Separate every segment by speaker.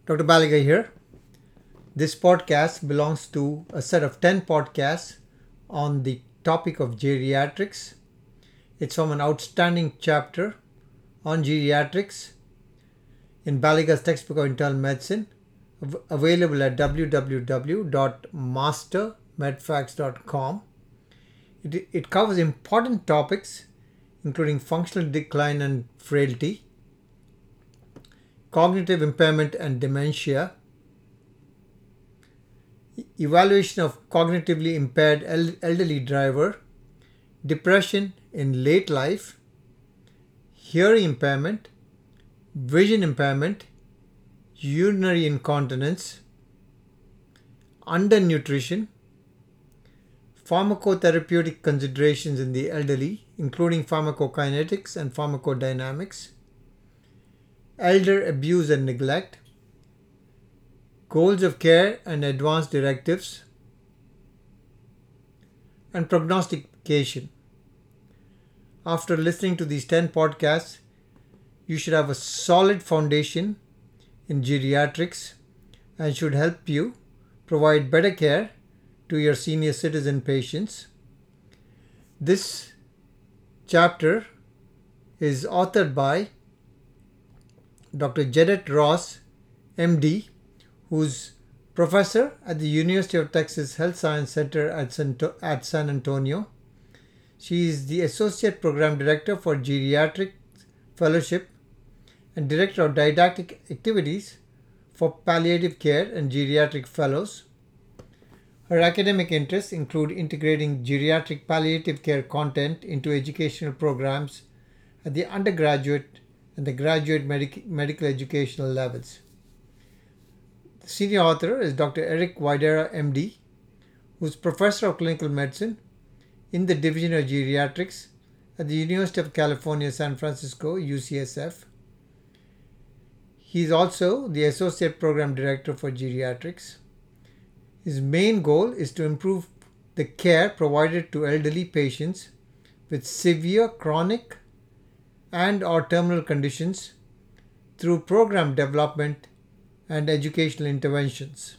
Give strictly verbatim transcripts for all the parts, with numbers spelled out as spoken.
Speaker 1: Doctor Baliga here. This podcast belongs to a set of ten podcasts on the topic of geriatrics. It's from an outstanding chapter on geriatrics in Baliga's textbook of internal medicine, av- available at w w w dot master medfax dot com. It, it covers important topics including functional decline and frailty, cognitive impairment and dementia, evaluation of cognitively impaired el- elderly driver, depression in late life, hearing impairment, vision impairment, urinary incontinence, undernutrition, pharmacotherapeutic considerations in the elderly, including pharmacokinetics and pharmacodynamics, elder abuse and neglect, goals of care and advanced directives, and prognostication. After listening to these ten podcasts, you should have a solid foundation in geriatrics and should help you provide better care to your senior citizen patients. This chapter is authored by Doctor Jedet Ross, M D, who's professor at the University of Texas Health Science Center at San, at San Antonio. She is the Associate Program Director for Geriatric Fellowship and Director of Didactic Activities for Palliative Care and Geriatric Fellows. Her academic interests include integrating geriatric palliative care content into educational programs at the undergraduate and the graduate medic- medical educational levels. The senior author is Doctor Eric Widera, M D, who is Professor of Clinical Medicine in the Division of Geriatrics at the University of California, San Francisco, U C S F. He is also the Associate Program Director for Geriatrics. His main goal is to improve the care provided to elderly patients with severe chronic and or terminal conditions through program development and educational interventions.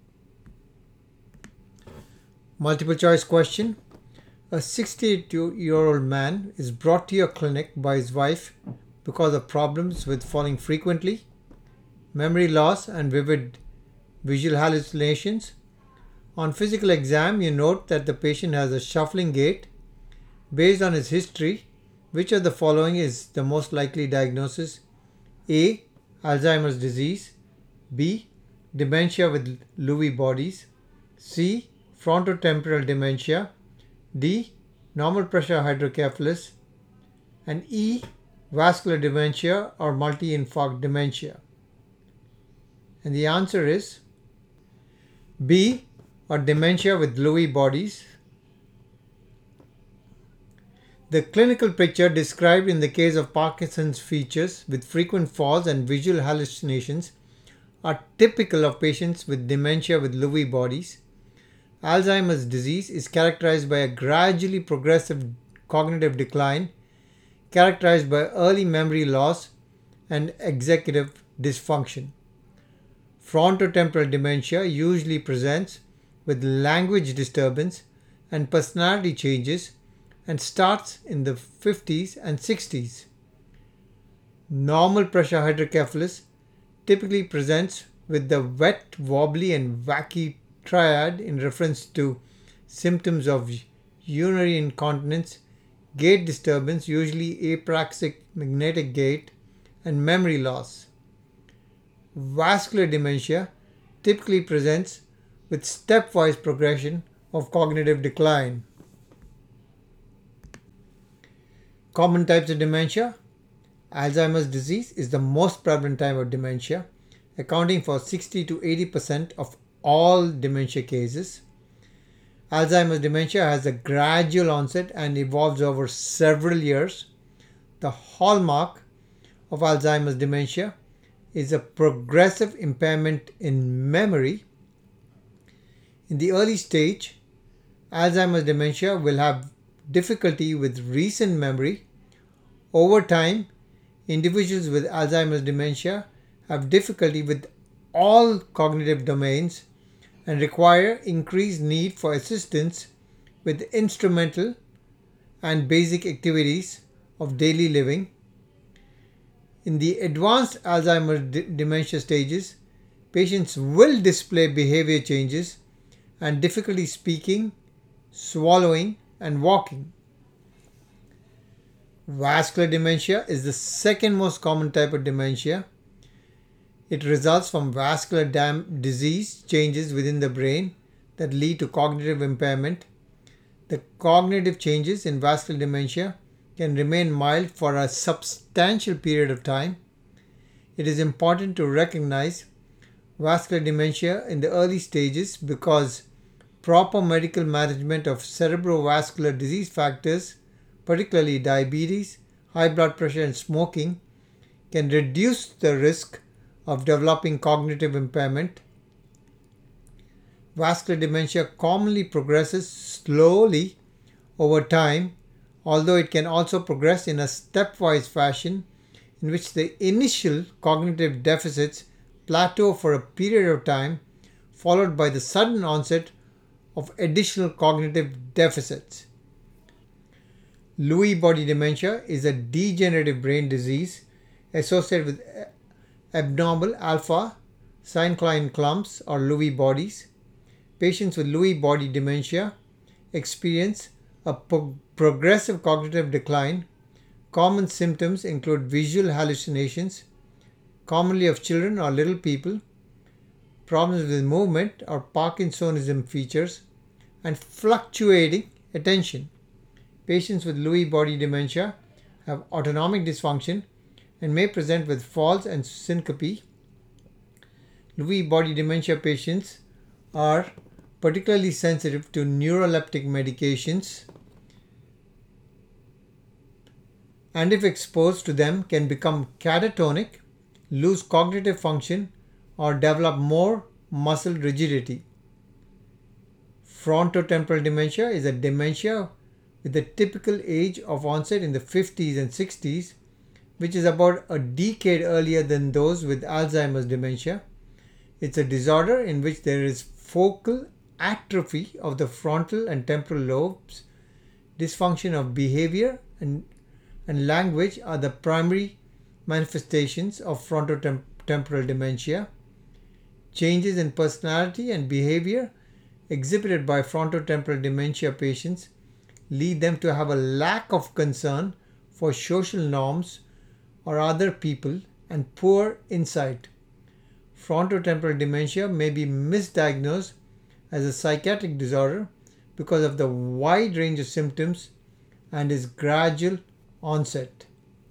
Speaker 1: Multiple choice question. A sixty-eight-year-old man is brought to your clinic by his wife because of problems with falling frequently, memory loss and vivid visual hallucinations. On physical exam, you note that the patient has a shuffling gait. Based on his history, which of the following is the most likely diagnosis? A. Alzheimer's disease. B. Dementia with Lewy bodies. C. Frontotemporal dementia. D. Normal pressure hydrocephalus. And E. Vascular dementia or multi-infarct dementia. And the answer is B. Or dementia with Lewy bodies. The clinical picture described in the case of Parkinson's features with frequent falls and visual hallucinations are typical of patients with dementia with Lewy bodies. Alzheimer's disease is characterized by a gradually progressive cognitive decline, characterized by early memory loss and executive dysfunction. Frontotemporal dementia usually presents with language disturbance and personality changes and starts in the fifties and sixties. Normal pressure hydrocephalus typically presents with the wet, wobbly and wacky triad in reference to symptoms of urinary incontinence, gait disturbance, usually apraxic magnetic gait, and memory loss. Vascular dementia typically presents with stepwise progression of cognitive decline. Common types of dementia. Alzheimer's disease is the most prevalent type of dementia, accounting for sixty to eighty percent of all dementia cases. Alzheimer's dementia has a gradual onset and evolves over several years. The hallmark of Alzheimer's dementia is a progressive impairment in memory. In the early stage, Alzheimer's dementia will have difficulty with recent memory. Over time, individuals with Alzheimer's dementia have difficulty with all cognitive domains and require increased need for assistance with instrumental and basic activities of daily living. In the advanced Alzheimer's d- dementia stages, patients will display behavior changes and difficulty speaking, swallowing, and walking. Vascular dementia is the second most common type of dementia. It results from vascular dam- disease changes within the brain that lead to cognitive impairment. The cognitive changes in vascular dementia can remain mild for a substantial period of time. It is important to recognize vascular dementia in the early stages because proper medical management of cerebrovascular disease factors, particularly diabetes, high blood pressure, and smoking, can reduce the risk of developing cognitive impairment. Vascular dementia commonly progresses slowly over time, although it can also progress in a stepwise fashion in which the initial cognitive deficits plateau for a period of time, followed by the sudden onset of additional cognitive deficits. Lewy body dementia is a degenerative brain disease associated with abnormal alpha synuclein clumps or Lewy bodies. Patients with Lewy body dementia experience a pro- progressive cognitive decline. Common symptoms include visual hallucinations, commonly of children or little people, problems with movement or Parkinsonism features, and fluctuating attention. Patients with Lewy body dementia have autonomic dysfunction and may present with falls and syncope. Lewy body dementia patients are particularly sensitive to neuroleptic medications and if exposed to them can become catatonic, lose cognitive function, or develop more muscle rigidity. Frontotemporal dementia is a dementia with a typical age of onset in the fifties and sixties, which is about a decade earlier than those with Alzheimer's dementia. It's a disorder in which there is focal atrophy of the frontal and temporal lobes. Dysfunction of behavior and, and language are the primary manifestations of frontotemporal dementia. Changes in personality and behavior exhibited by frontotemporal dementia patients lead them to have a lack of concern for social norms or other people and poor insight. Frontotemporal dementia may be misdiagnosed as a psychiatric disorder because of the wide range of symptoms and its gradual onset.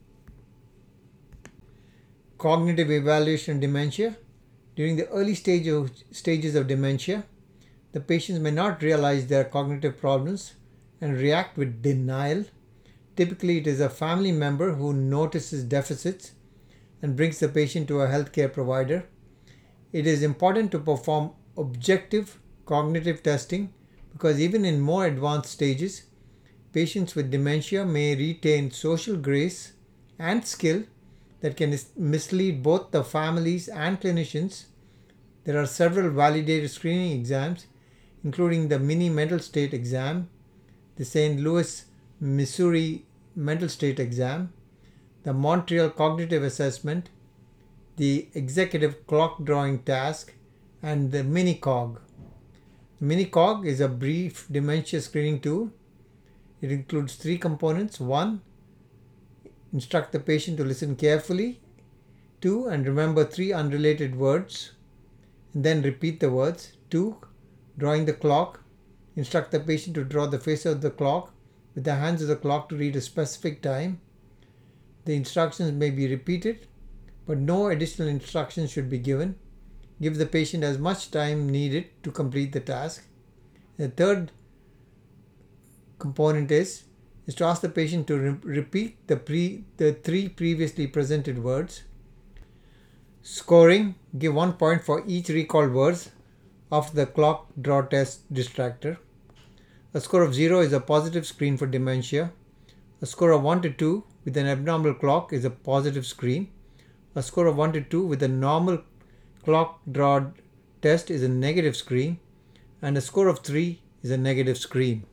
Speaker 1: Cognitive evaluation of dementia. During the early stage of, stages of dementia, the patients may not realize their cognitive problems and react with denial. Typically, it is a family member who notices deficits and brings the patient to a healthcare provider. It is important to perform objective cognitive testing because even in more advanced stages, patients with dementia may retain social grace and skill that can mislead both the families and clinicians. There are several validated screening exams, including the Mini Mental State Exam, the Saint Louis, Missouri Mental State Exam, the Montreal Cognitive Assessment, the Executive Clock Drawing Task, and the MiniCog. The MiniCog is a brief dementia screening tool. It includes three components. One, instruct the patient to listen carefully. Two, and remember three unrelated words, and then repeat the words. Two, drawing the clock. Instruct the patient to draw the face of the clock with the hands of the clock to read a specific time. The instructions may be repeated, but no additional instructions should be given. Give the patient as much time needed to complete the task. The third component is, is to ask the patient to re- repeat the, pre, the three previously presented words. Scoring, give one point for each recalled words of the clock draw test distractor. A score of zero is a positive screen for dementia. A score of one to two with an abnormal clock is a positive screen. A score of one to two with a normal clock draw test is a negative screen, and a score of three is a negative screen.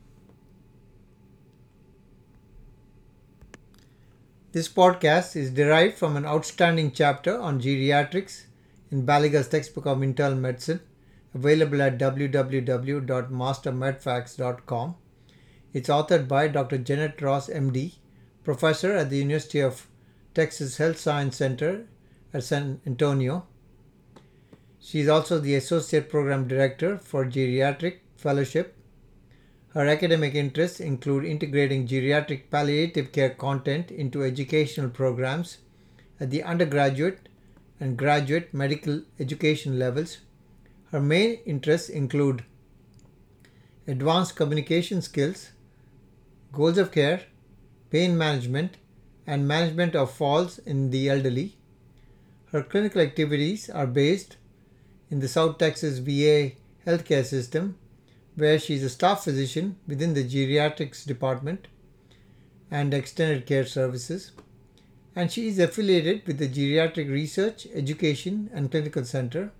Speaker 1: This podcast is derived from an outstanding chapter on geriatrics in Baliga's textbook of internal medicine, available at w w w dot master medfax dot com. It's authored by Doctor Janet Ross, M D, professor at the University of Texas Health Science Center at San Antonio. She is also the Associate Program Director for Geriatric Fellowship. Her academic interests include integrating geriatric palliative care content into educational programs at the undergraduate and graduate medical education levels. Her main interests include advanced communication skills, goals of care, pain management, and management of falls in the elderly. Her clinical activities are based in the South Texas V A healthcare system, where she is a staff physician within the geriatrics department and extended care services, and she is affiliated with the Geriatric Research, Education and Clinical Center.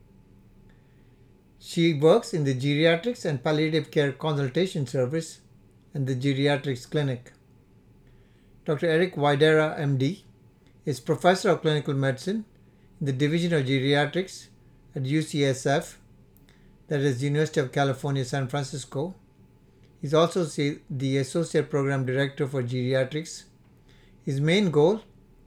Speaker 1: She works in the Geriatrics and Palliative Care Consultation Service and the Geriatrics Clinic. Doctor Eric Widera, M D, is Professor of Clinical Medicine in the Division of Geriatrics at U C S F, that is University of California, San Francisco. He is also the Associate Program Director for Geriatrics. His main goal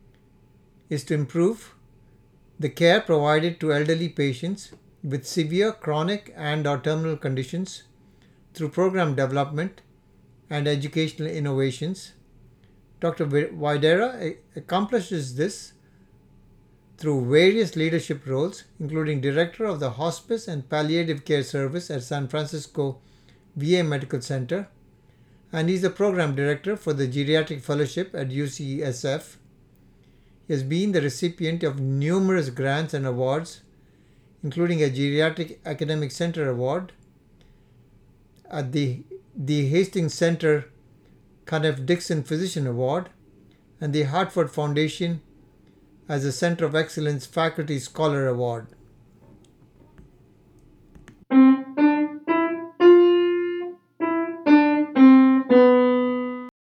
Speaker 1: is to improve the care provided to elderly patients with severe chronic and or terminal conditions through program development and educational innovations. Doctor Widera accomplishes this through various leadership roles, including Director of the Hospice and Palliative Care Service at San Francisco V A Medical Center, and he is the Program Director for the Geriatric Fellowship at U C S F. He has been the recipient of numerous grants and awards, including a Geriatric Academic Center Award at the, the Hastings Center Kenneth Dixon Physician Award and the Hartford Foundation as a Center of Excellence Faculty Scholar Award.